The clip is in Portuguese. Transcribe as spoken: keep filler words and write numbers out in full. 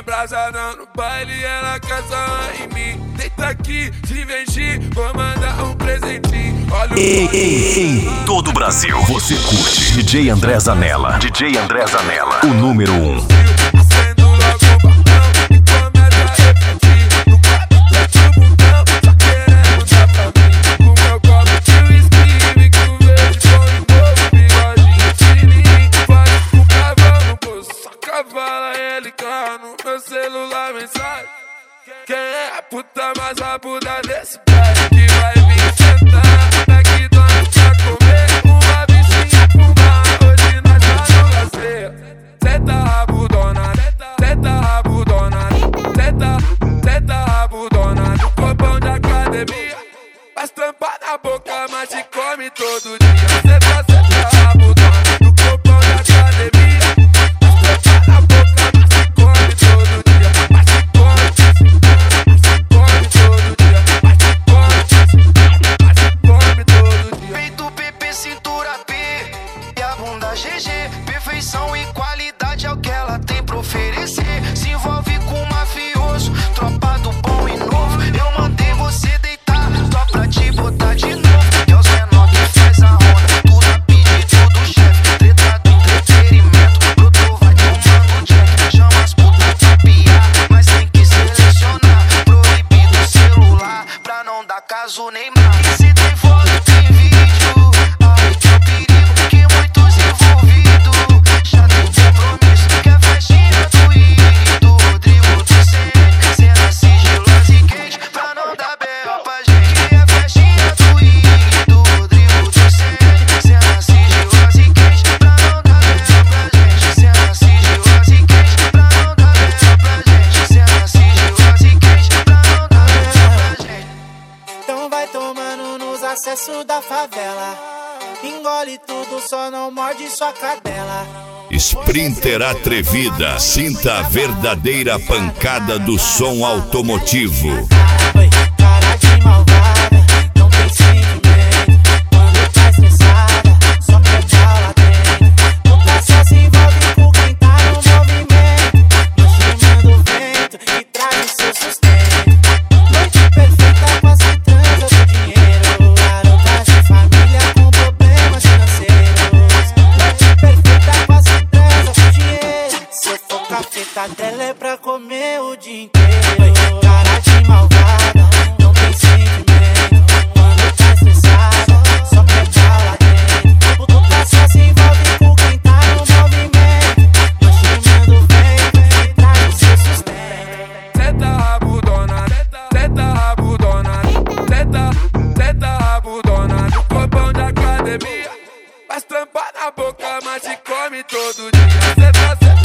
embrasada no baile, ela quer só em mim. Deita aqui, se vestir, vou mandar um presentinho. Olha o Ei, ei, ei, em todo o Brasil, você curte D J André Zanella. D J André Zanella, o número um. Acendo logo o balão e começa a refletir. No quadro do bundão, só querendo dar pra mim. Com meu copo de whisky, que o verde põe novo bigodinho fininho. Pode ficar, vamos, pô, só cavala ele cá no meu celular mensagem. Quem é a puta mais rabuda desse baile que vai vir sentar? McDonald's pra comer uma bichinha fumar. Hoje nós tá no lazer. Senta rabudona, senta rabudona, senta, senta rabudona no copão de academia. Faz tampa na boca, mas te come todo dia. Senta, senta rabudona no copão de academia. Faz tampa na boca, mas te come todo dia. Mas te come, mas te come todo dia. Mas te come, mas te come todo dia. Peito P P, cintura P e a bunda G G. Perfeição e qualidade é o que ela tem pra oferecer. Se envolve com um mafioso, tropa do bom e novo. Eu mandei você deitar, só pra te botar de novo. É os menor que faz a onda, tudo a pedido do chefe. Treta do entretenimento, brotou, vai tomando jack. Chama as putas pra piar, mas tem que selecionar. Proibido o celular, pra não dar caso nem mais. E se tem foto, tem vídeo, ai que é o perigo, que muitos envolvidos já tem compromisso. Quer festinha do I do Rodrigo do C, cena sigilosa e quente, pra não dar B O pra gente. Quer festinha do I do Rodrigo do C, cena sigilosa e quente, pra não dar B O pra gente. Cena sigilosa e quente, pra não dar B O pra gente. Cena sigilosa e quente, pra não dar B O pra gente. Então vai tomando nos acessos da favela. Engole tudo, só não morde sua cadela. Sprinter atrevida, sinta a verdadeira pancada do som automotivo. Oi, cara de malvada, não tem sentimento. Quando tá estressada, só quer falar dentro. Nunca só se envolve com quem tá no movimento. Nós chamando o vento e traz o seu sustento. Noite perfeita, quase transa do dinheiro. Garotas de família com problemas financeiros. Noite perfeita, quase transa do dinheiro. Se eu for cafeta dela é pra comer o dia inteiro. Oi, cara de malvada, não tem sentimento. Quando tá estressada, só quer falar dentro. Nunca só se envolve com quem tá no movimento. Nós chamando o vento e traz o seu sustento. Senta rabudona, senta rabudona, senta, senta rabudona no copão de academia. Faz tampa na boca, mas te come todo dia. Senta, senta